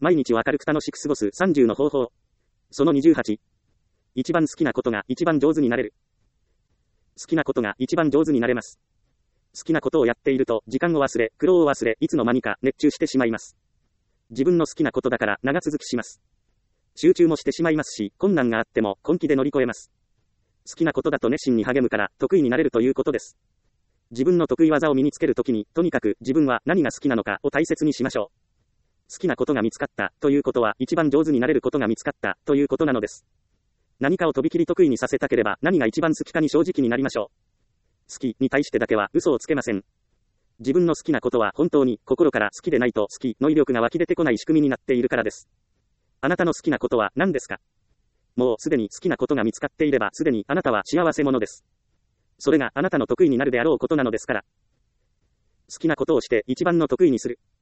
毎日を明るく楽しく過ごす30の方法。その28。一番好きなことが一番上手になれる。好きなことが一番上手になれます。好きなことをやっていると、時間を忘れ、苦労を忘れ、いつの間にか熱中してしまいます。自分の好きなことだから長続きします。集中もしてしまいますし、困難があっても根気で乗り越えます。好きなことだと熱心に励むから得意になれるということです。自分の得意技を身につけるときに、とにかく自分は何が好きなのかを大切にしましょう。好きなことが見つかったということは一番上手になれることが見つかったということなのです。何かをとびきり得意にさせたければ何が一番好きかに正直になりましょう。好きに対してだけは嘘をつけません。自分の好きなことは本当に心から好きでないと好きの威力が湧き出てこない仕組みになっているからです。あなたの好きなことは何ですか？もうすでに好きなことが見つかっていればすでにあなたは幸せ者です。それがあなたの得意になるであろうことなのですから。好きなことをして一番の得意にする。